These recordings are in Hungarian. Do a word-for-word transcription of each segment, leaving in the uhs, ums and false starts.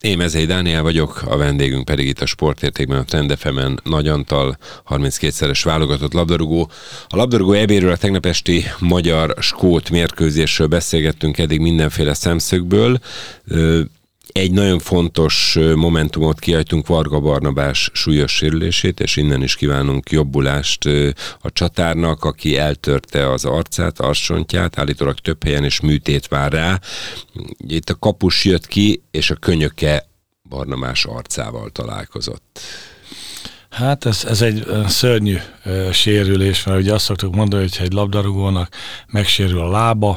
Én Mezei Dániel vagyok, a vendégünk pedig itt a Sportértékben a Trend ef emen Nagy Antal, harminckétszeres válogatott labdarúgó. A labdarúgó é béről, a tegnap esti magyar-skót mérkőzésről beszélgettünk eddig mindenféle szemszögből. Egy nagyon fontos momentumot kihagytunk, Varga Barnabás súlyos sérülését, és innen is kívánunk jobbulást a csatárnak, aki eltörte az arcát, arcsontját, állítólag több helyen is műtét vár rá. Itt a kapus jött ki, és a könyöke Barnabás arcával találkozott. Hát ez, ez egy szörnyű sérülés, mert ugye azt szoktuk mondani, hogy egy labdarúgónak megsérül a lába,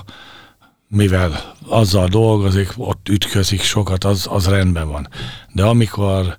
mivel azzal dolgozik, ott ütközik sokat, az, az rendben van. De amikor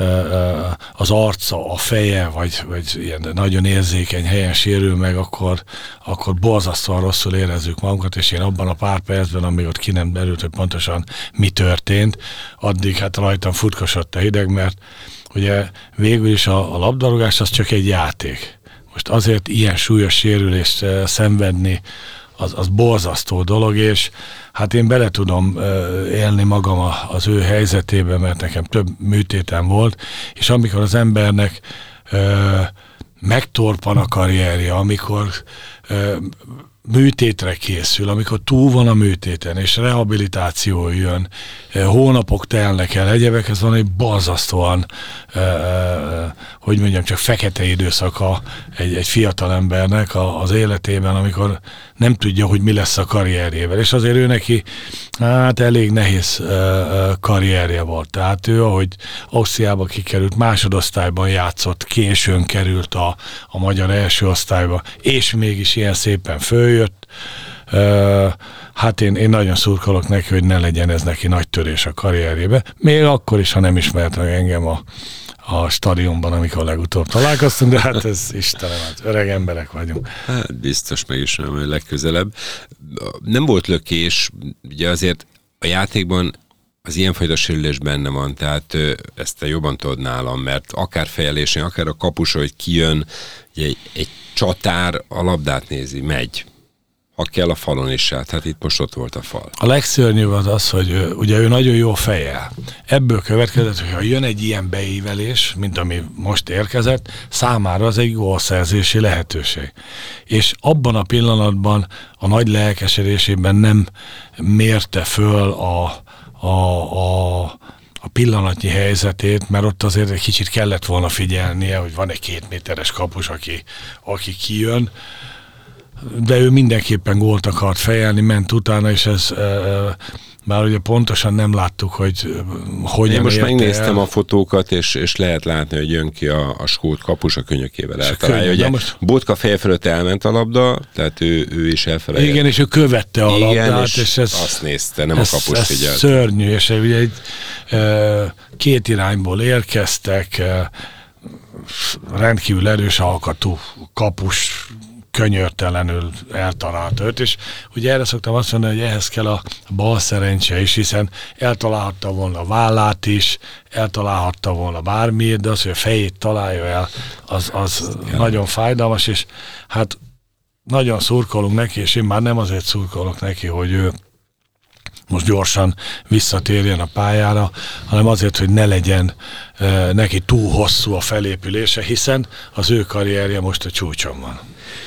uh, az arca, a feje, vagy, vagy ilyen nagyon érzékeny helyen sérül meg, akkor, akkor borzasztóan rosszul érezzük magunkat, és én abban a pár percben, amíg ott ki nem derült, hogy pontosan mi történt, addig hát rajtam futkosott a hideg, mert ugye végül is a, a labdarúgás az csak egy játék. Most azért ilyen súlyos sérülést uh, szenvedni, Az, az borzasztó dolog, és hát én bele tudom uh, élni magam a, az ő helyzetébe, mert nekem több műtétem volt, és amikor az embernek uh, megtorpan a karrierje, amikor uh, műtétre készül, amikor túl van a műtéten, és rehabilitáció jön, hónapok telnek el, egyebekhez van egy borzasztóan, uh, uh, hogy mondjam, csak fekete időszaka egy, egy fiatal embernek a, az életében, amikor nem tudja, hogy mi lesz a karrierjével. És azért ő neki hát elég nehéz uh, uh, karrierje volt. Tehát ő, ahogy Ausztriába kikerült, másodosztályban játszott, későn került a, a magyar első osztályba, és mégis ilyen szépen följött. Uh, hát én, én nagyon szurkolok neki, hogy ne legyen ez neki nagy törés a karrierjébe. Még akkor is, ha nem ismert meg engem a, a stadionban, amikor legutóbb találkoztunk, de hát ez Istenem, hát öreg emberek vagyunk. Hát biztos megismerem, hogy legközelebb. Nem volt lökés, ugye azért a játékban az ilyenfajta sérülés benne van, tehát ezt te jobban tudod nálam, mert akár fejelésén, akár a kapus, hogy kijön, egy, egy csatár a labdát nézi, megy. Ha kell a falon is át, hát itt most ott volt a fal. A legszörnyűbb az az, hogy ő, ugye ő nagyon jó fejjel. Ebből következett, hogy ha jön egy ilyen beívelés, mint ami most érkezett, számára az egy gólszerzési lehetőség. És abban a pillanatban a nagy lelkesedésében nem mérte föl a, a, a, a pillanatnyi helyzetét, mert ott azért egy kicsit kellett volna figyelnie, hogy van egy két méteres kapus, aki, aki kijön, de ő mindenképpen gólt akart fejelni, ment utána, és ez e, e, már ugye pontosan nem láttuk, hogy hogyan. Én most megnéztem el. a fotókat, és, és lehet látni, hogy jön ki a, a skót kapus a könyökével eltalálja. Ugye most... Botka feje fölött elment a labda, tehát ő, ő is elfelejett. Igen, és ő követte a Igen, labdát, és, és ez, azt nézte, nem ez, a kapus ez figyelt. Szörnyű, és ugye egy e, két irányból érkeztek, e, rendkívül erős alkatú kapus könyörtelenül eltalált őt, és ugye erre szoktam azt mondani, hogy ehhez kell a bal szerencse is, hiszen eltalálhatta volna a vállát is, eltalálhatta volna bármiért, de az, hogy a fejét találja el, az, az nagyon fájdalmas, és hát nagyon szurkolunk neki, és én már nem azért szurkolok neki, hogy ő most gyorsan visszatérjen a pályára, hanem azért, hogy ne legyen e, neki túl hosszú a felépülése, hiszen az ő karrierje most a csúcson van.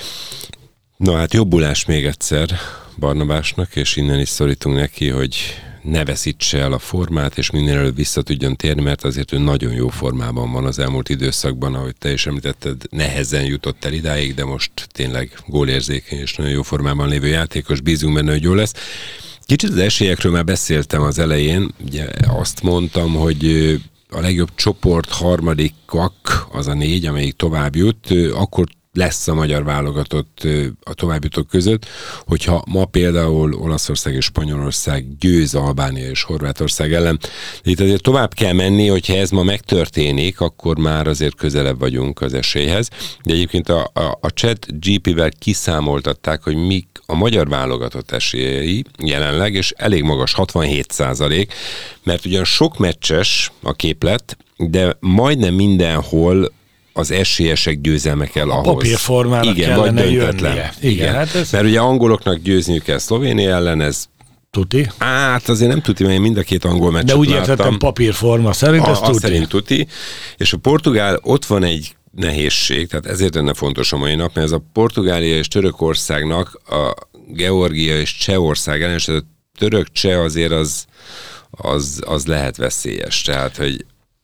Na hát jobbulás még egyszer Barnabásnak, és innen is szorítunk neki, hogy ne veszítse el a formát, és minél előbb vissza tudjon térni, mert azért ő nagyon jó formában van az elmúlt időszakban, ahogy te is említetted, nehezen jutott el idáig, de most tényleg gólérzékeny és nagyon jó formában lévő játékos, bízunk benne, hogy jó lesz. Kicsit az esélyekről már beszéltem az elején, ugye azt mondtam, hogy a legjobb csoport harmadikak, az a négy, amelyik tovább jut, akkor lesz a magyar válogatott a továbbjutók között, hogyha ma például Olaszország és Spanyolország győz Albánia és Horvátország ellen. Itt azért tovább kell menni, hogyha ez ma megtörténik, akkor már azért közelebb vagyunk az esélyhez. De egyébként a, a, a Chat gé pé-vel kiszámoltatták, hogy mik a magyar válogatott esélyei jelenleg, és elég magas, hatvanhét százalék, mert ugyan sok meccses a képlet, de majdnem mindenhol az esélyesek győzelme kell ahhoz. A papírformának igen, kellene vagy döntetlen. jönnie. Igen, igen. Hát ez... mert ugye angoloknak győzniük kell Szlovénia ellen, ez tuti. Hát azért nem tuti, mert én mind a két angol meccset De úgy láttam. értettem papírforma szerint, a, ez tuti. szerint tuti. És a portugál, ott van egy nehézség, tehát ezért lenne fontos a mai nap, mert ez a Portugália és Törökországnak a Georgia és Csehország ellen, és a török-cseh azért az, az, az lehet veszélyes. Tehát, hogy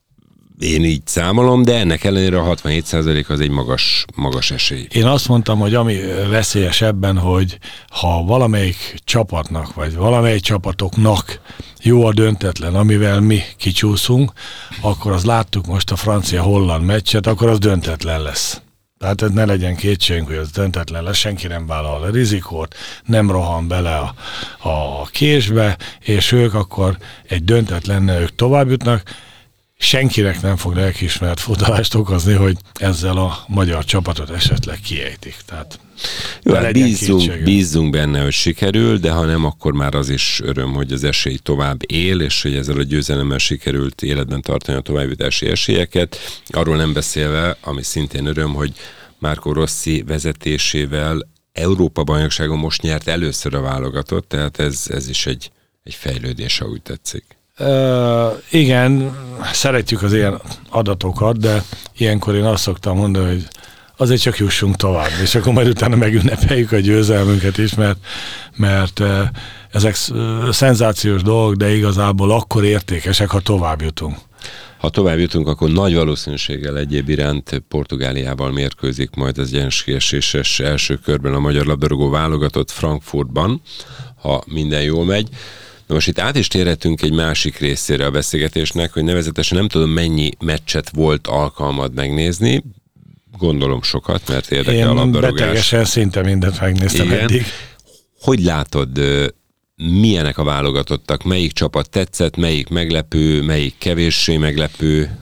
én így számolom, de ennek ellenére a hatvanhét százalék az egy magas, magas esély. Én azt mondtam, hogy ami veszélyes ebben, hogy ha valamelyik csapatnak, vagy valamelyik csapatoknak jó a döntetlen, amivel mi kicsúszunk, akkor az láttuk most a francia-holland meccset, akkor az döntetlen lesz. Tehát ne legyen kétségünk, hogy az döntetlen lesz, senki nem vállal a rizikót, nem rohan bele a, a késbe, és ők akkor egy döntetlennel ők tovább jutnak. Senkinek nem fog lelkiismeret futalást okozni, hogy ezzel a magyar csapatot esetleg kiejtik. Tehát jó, hát bízzunk, bízzunk benne, hogy sikerül, de ha nem, akkor már az is öröm, hogy az esély tovább él, és hogy ezzel a győzelemmel sikerült életben tartani a továbbjutási esélyeket. Arról nem beszélve, ami szintén öröm, hogy Marco Rossi vezetésével Európa-bajnokságon most nyert először a válogatott, tehát ez, ez is egy, egy fejlődés, ha úgy tetszik. Uh, igen, szeretjük az ilyen adatokat, de ilyenkor én azt szoktam mondani, hogy azért csak jussunk tovább, és akkor majd utána megünnepeljük a győzelmünket is, mert, mert uh, ezek szenzációs dolgok, de igazából akkor értékesek, ha tovább jutunk. Ha tovább jutunk, akkor nagy valószínűséggel egyéb iránt Portugáliával mérkőzik majd az egyeneskieséses első körben a magyar labdarúgó válogatott Frankfurtban, ha minden jól megy. Na most itt át is térhetünk egy másik részére a beszélgetésnek, hogy nevezetesen nem tudom, mennyi meccset volt alkalmad megnézni, gondolom sokat, mert érdekel Én a labdarúgás. Én betegesen szinte mindent megnéztem igen. eddig. Hogy látod, milyenek a válogatottak? Melyik csapat tetszett, melyik meglepő, melyik kevéssé meglepő?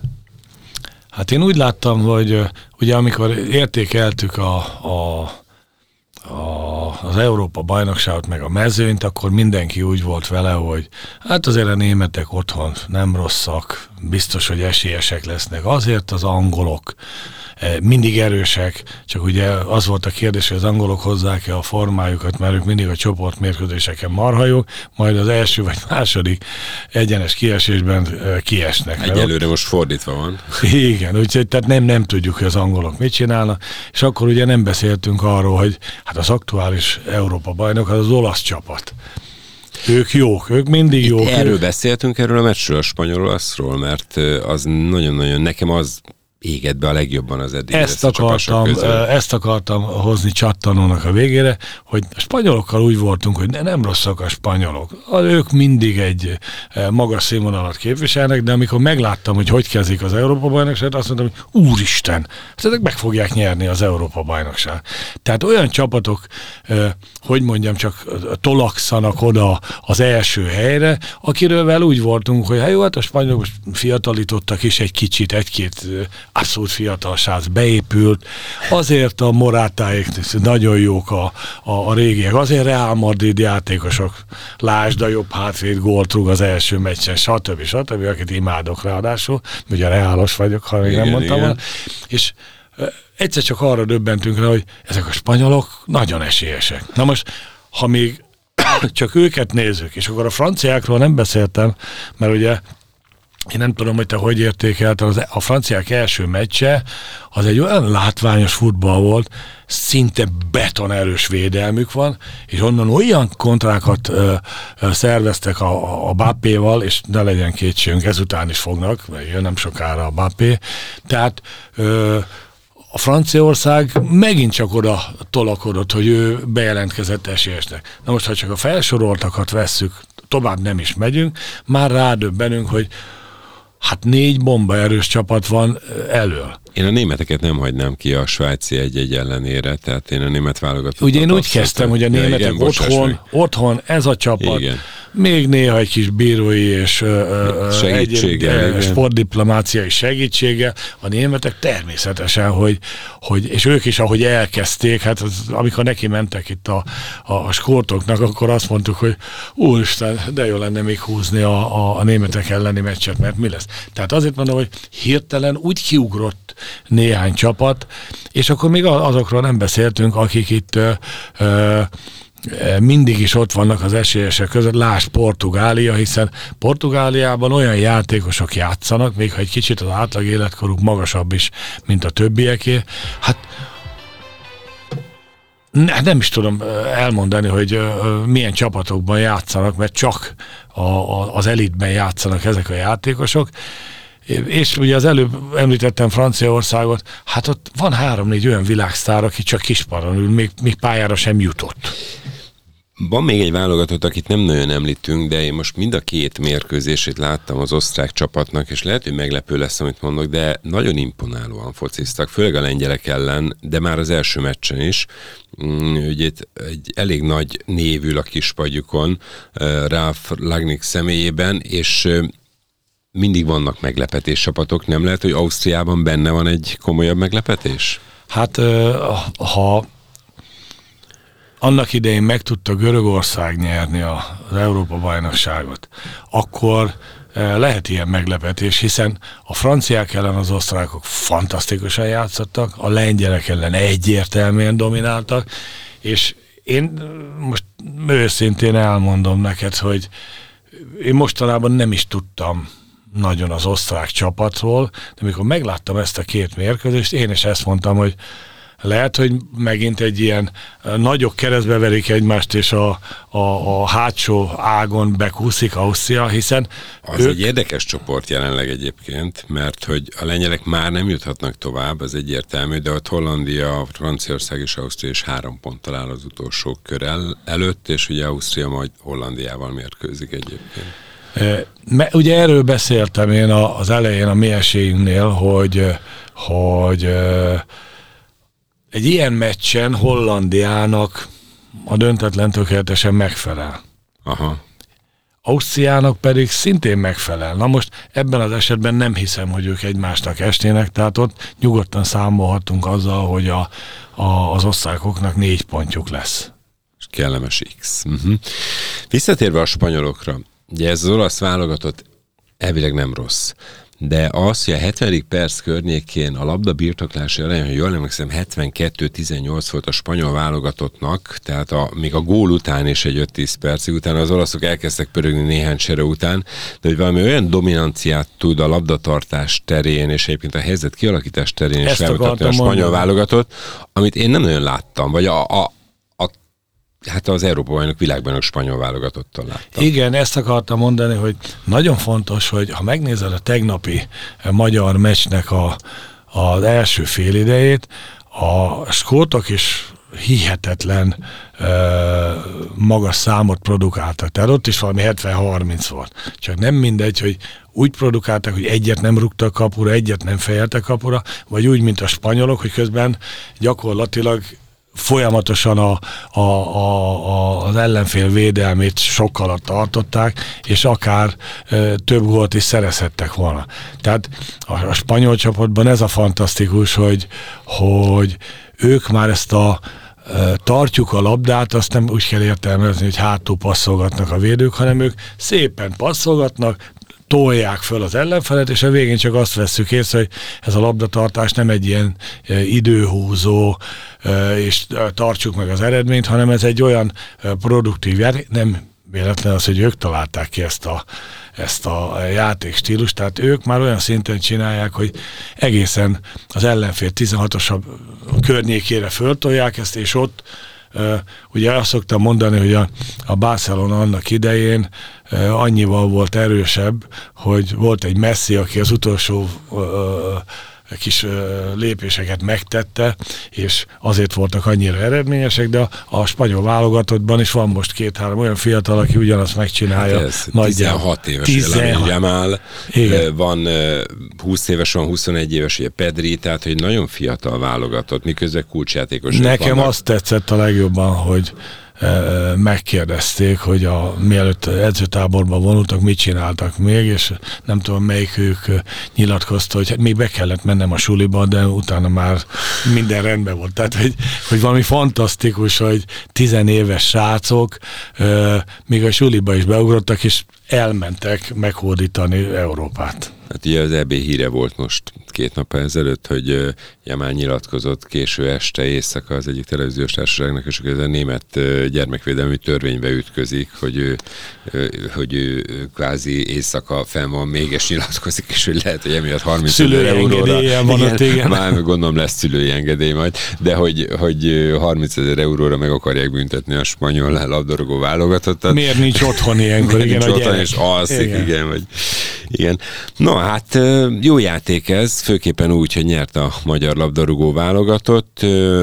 Hát én úgy láttam, hogy ugye amikor értékeltük a, a A, az Európa-bajnokságot meg a mezőnyt, akkor mindenki úgy volt vele, hogy hát azért a németek otthon nem rosszak, biztos, hogy esélyesek lesznek. Azért az angolok mindig erősek, csak ugye az volt a kérdés, hogy az angolok hozzák-e a formájukat, mert ők mindig a csoportmérkőzéseken marha jók, majd az első vagy második egyenes kiesésben kiesnek. Egyelőre most fordítva van. Igen, úgyhogy tehát nem, nem tudjuk, hogy az angolok mit csinálnak, és akkor ugye nem beszéltünk arról, hogy hát az aktuális Európa-bajnok az az olasz csapat. Ők jók, ők mindig jók. Itt erről ők... beszéltünk, erről a meccsről, a spanyol-olaszról, mert az nagyon-nagyon, nekem az éget be a legjobban az eddig. Ezt akartam, ezt akartam hozni csattanónak a végére, hogy a spanyolokkal úgy voltunk, hogy ne, nem rosszak a spanyolok. Ők mindig egy magas színvonalat képviselnek, de amikor megláttam, hogy hogy kezdik az Európa-bajnokságot, azt mondtam, hogy úristen, ezek meg fogják nyerni az Európa-bajnokságot. Tehát olyan csapatok, hogy mondjam, csak tolakszanak oda az első helyre, akiről úgy voltunk, hogy hát jó, hát a spanyolok fiatalítottak is egy kicsit, egy-két abszolút fiatal srác beépült, azért a Morátáik nagyon jók a, a, a régiek, azért Real Madrid játékosok, lásd a jobb hátvéd gólt rúg az első meccsen, stb. stb. Akit imádok ráadásul, ugye reálos vagyok, ha még igen, nem mondtam volna, és egyszer csak arra döbbentünk rá, hogy ezek a spanyolok nagyon esélyesek. Na most, ha még csak őket nézzük, és akkor a franciákról nem beszéltem, mert ugye én nem tudom, hogy te hogy értékelted, a franciák első meccse az egy olyan látványos futball volt, szinte betonerős védelmük van, és onnan olyan kontrákat ö, ö, szerveztek a, a Mbappéval, és ne legyen kétségünk, ezután is fognak, mert jön nem sokára a Mbappé. Tehát ö, a Franciaország megint csak oda tolakodott, hogy ő bejelentkezett esélyesnek. Na most, ha csak a felsoroltakat vesszük, tovább nem is megyünk, már rádöbbenünk, hogy hát négy bombaerős csapat van elől. Én a németeket nem hagynám ki a svájci egy-egy ellenére, tehát én a német válogatottat... Ugye én úgy kezdtem, hogy a németek ja, igen, otthon, otthon ez a csapat, igen. Még néha egy kis bírói és egy sportdiplomáciai segítsége, a németek természetesen, hogy, hogy, és ők is, ahogy elkezdték, hát az, amikor neki mentek itt a, a, a skórtoknak, akkor azt mondtuk, hogy úristen, de jó lenne még húzni a, a, a németek elleni meccset, mert mi lesz? Tehát azért mondom, hogy hirtelen úgy kiugrott néhány csapat, és akkor még azokról nem beszéltünk, akik itt ö, ö, mindig is ott vannak az esélyesek között, lásd Portugália, hiszen Portugáliában olyan játékosok játszanak, még ha egy kicsit az átlag életkoruk magasabb is, mint a többieké, hát nem is tudom elmondani, hogy milyen csapatokban játszanak, mert csak a, a, az elitben játszanak ezek a játékosok, és ugye az előbb említettem Franciaországot, hát ott van három-négy olyan világsztár, aki csak kispadon ül, még, még pályára sem jutott. Van még egy válogatott, akit nem nagyon említünk, de én most mind a két mérkőzését láttam az osztrák csapatnak, és lehet, hogy meglepő lesz, amit mondok, de nagyon imponálóan fociztak, főleg a lengyelek ellen, de már az első meccsen is. Ugye egy elég nagy név ül a kispadjukon, Ralf Rangnick személyében, és mindig vannak meglepetés csapatok. Nem lehet, hogy Ausztriában benne van egy komolyabb meglepetés? Hát ha annak idején meg tudta Görögország nyerni az Európa-bajnokságot, akkor lehet ilyen meglepetés, hiszen a franciák ellen az osztrákok fantasztikusan játszottak, a lengyelek ellen egyértelműen domináltak, és én most őszintén elmondom neked, hogy én mostanában nem is tudtam nagyon az osztrák csapatról, de amikor megláttam ezt a két mérkőzést, én is ezt mondtam, hogy lehet, hogy megint egy ilyen nagyok keresztbe verik egymást, és a, a, a hátsó ágon bekúszik Ausztria, hiszen az ők... egy érdekes csoport jelenleg egyébként, mert hogy a lengyelek már nem juthatnak tovább, az egyértelmű, de ott Hollandia, Franciaország és Ausztria is három ponttal áll az utolsó kör el, előtt, és ugye Ausztria majd Hollandiával mérkőzik egyébként. E, ugye erről beszéltem én az elején a mi esélyünknél, hogy, hogy egy ilyen meccsen Hollandiának a döntetlen tökéletesen megfelel. Aha. Ausztriának pedig szintén megfelel. Na most ebben az esetben nem hiszem, hogy ők egymásnak estének, tehát ott nyugodtan számolhatunk azzal, hogy a, a, az osztrákoknak négy pontjuk lesz. Kellemes X. Uh-huh. Visszatérve a spanyolokra, ugye ez az olasz válogatott elvileg nem rossz, de az, hogy a hetvenedik perc környékén a labda birtoklása elején, hogy jól emlékszem, hetvenkettő tizennyolc volt a spanyol válogatottnak, tehát a, még a gól után is egy öt-tíz percig utána az olaszok elkezdtek pörögni néhány csere után, de hogy valami olyan dominanciát tud a labdatartás terén, és egyébként a helyzet kialakítás terén is felmutatni a spanyol mondani. Válogatott, amit én nem nagyon láttam, vagy a, a hát az Európa-bajnok világbajnok spanyol válogatottal láttam. Igen, ezt akartam mondani, hogy nagyon fontos, hogy ha megnézed a tegnapi magyar meccsnek a, az első félidejét, a skótok is hihetetlen uh, magas számot produkáltak. Tehát ott is valami hetven harminc volt. Csak nem mindegy, hogy úgy produkáltak, hogy egyet nem rúgtak kapura, egyet nem fejeltek kapura, vagy úgy, mint a spanyolok, hogy közben gyakorlatilag folyamatosan a, a, a, a, az ellenfél védelmét sokkal alatt tartották, és akár e, több gólt is szerezhettek volna. Tehát a, a spanyol csapatban ez a fantasztikus, hogy, hogy ők már ezt a e, tartjuk a labdát, azt nem úgy kell értelmezni, hogy hátul passzolgatnak a védők, hanem ők szépen passzolgatnak, tolják föl az ellenfelet, és a végén csak azt vesszük észre, hogy ez a labdatartás nem egy ilyen e, időhúzó, e, és tartsuk meg az eredményt, hanem ez egy olyan e, produktív játék, nem véletlen az, hogy ők találták ki ezt a, ezt a játékstílust, tehát ők már olyan szinten csinálják, hogy egészen az ellenfél tizenhatosabb környékére föltolják ezt, és ott Uh, ugye azt szoktam mondani, hogy a, a Barcelona annak idején uh, annyival volt erősebb, hogy volt egy Messi, aki az utolsó uh, kis uh, lépéseket megtette, és azért voltak annyira eredményesek, de a, a spanyol válogatottban is van most két-három olyan fiatal, aki ugyanazt megcsinálja. Hát ez tizenhat éves Jamal, van uh, húsz éves, van huszonegy éves, ugye Pedri, tehát hogy nagyon fiatal válogatott, miközben kulcsjátékos. Nekem vannak. Azt tetszett a legjobban, hogy megkérdezték, hogy a, mielőtt edzőtáborban vonultak, mit csináltak még, és nem tudom, melyik ők nyilatkozta, hogy még be kellett mennem a suliba, de utána már minden rendben volt. Tehát, hogy, hogy valami fantasztikus, hogy tizenéves srácok még a suliba is beugrottak, és elmentek meghódítani Európát. Hát ugye az é bé híre volt most két nap ezelőtt, hogy Jamal nyilatkozott késő este, éjszaka az egyik televíziós társaságnak, és ez a német gyermekvédelmi törvénybe ütközik, hogy ő, hogy ő kvázi éjszaka fenn van még, és nyilatkozik, és hogy lehet, hogy emiatt harminc ezer euróra, van ott, igen. Már gondolom lesz szülői engedély majd, de hogy, hogy harminc ezer euróra meg akarják büntetni a spanyol labdarúgó válogatottat. Miért nincs otthon ilyenkor? Miért igen, nincs otthon, gyerek. és alszik, igen. igen, vagy igen. No, hát jó játék ez, főképpen úgy, hogy nyert a magyar labdarúgó válogatott.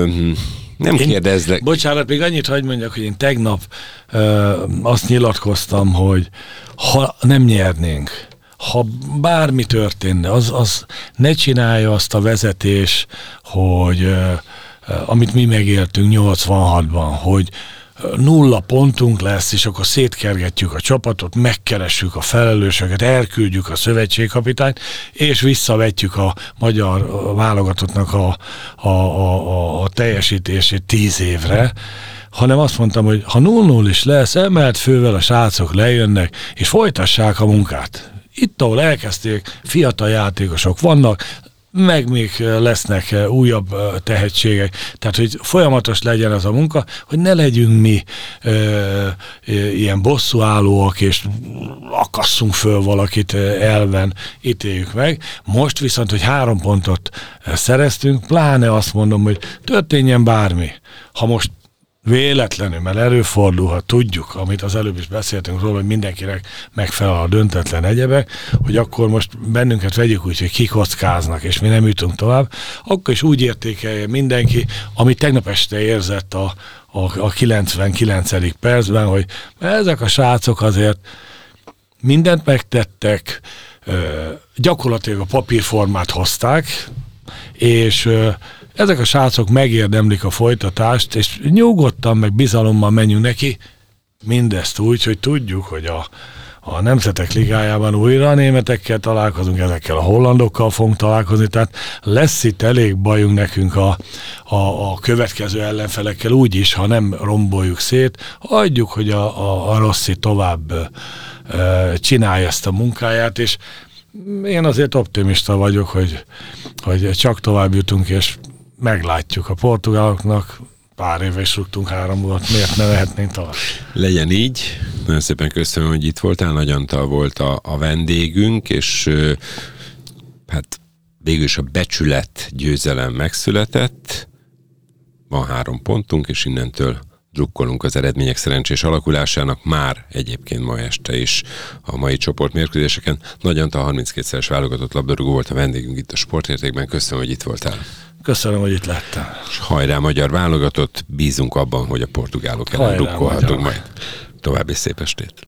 Nem én, kérdezlek. Bocsánat, még annyit hadd mondjak, hogy én tegnap ö, azt nyilatkoztam, hogy ha nem nyernénk, ha bármi történne, az, az ne csinálja azt a vezetés, hogy ö, amit mi megéltünk nyolcvanhatban, hogy nulla pontunk lesz, és akkor szétkergetjük a csapatot, megkeressük a felelősöket, elküldjük a szövetségkapitányt, és visszavetjük a magyar válogatottnak a, a, a, a teljesítését tíz évre, hanem azt mondtam, hogy ha nulla nulla is lesz, emelt fővel a srácok lejönnek, és folytassák a munkát. Itt, ahol elkezdték, fiatal játékosok vannak, meg még lesznek újabb tehetségek, tehát hogy folyamatos legyen az a munka, hogy ne legyünk mi e, e, ilyen bosszúállóak, és akasszunk föl valakit elven, ítéljük meg. Most viszont, hogy három pontot szereztünk, pláne azt mondom, hogy történjen bármi. Ha most véletlenül, mert előfordulhat, tudjuk, amit az előbb is beszéltünk róla, hogy mindenkinek megfelel a döntetlen egyebek, hogy akkor most bennünket vegyük úgy, hogy kikockáznak, és mi nem jutunk tovább, akkor is úgy értékelje mindenki, amit tegnap este érzett a, a, a kilencvenkilencedik percben, hogy ezek a srácok azért mindent megtettek, gyakorlatilag a papírformát hozták, és ezek a srácok megérdemlik a folytatást, és nyugodtan, meg bizalommal menjünk neki, mindezt úgy, hogy tudjuk, hogy a, a Nemzetek Ligájában újra a németekkel találkozunk, ezekkel a hollandokkal fogunk találkozni, tehát lesz itt elég bajunk nekünk a, a, a következő ellenfelekkel úgy is, ha nem romboljuk szét, hagyjuk, hogy a, a, a Rossi tovább e, csinálja ezt a munkáját, és én azért optimista vagyok, hogy, hogy csak tovább jutunk, és meglátjuk a portugáloknak, pár éve is rúgtunk három gólt, miért ne lehetnénk tovább? Legyen így. Nagyon szépen köszönöm, hogy itt voltál. Nagy Antal volt a, a vendégünk, és hát végül is a becsület győzelem megszületett. Van három pontunk, és innentől drukkolunk az eredmények szerencsés alakulásának, már egyébként ma este is a mai csoportmérkőzéseken. Nagy Antal harminckétszeres válogatott labdarúgó volt a vendégünk itt a Sportértékben. Köszönöm, hogy itt voltál. Köszönöm, hogy itt lettem. És hajrá magyar válogatott, bízunk abban, hogy a portugálok ellen drukkolhatunk majd. További szép estét.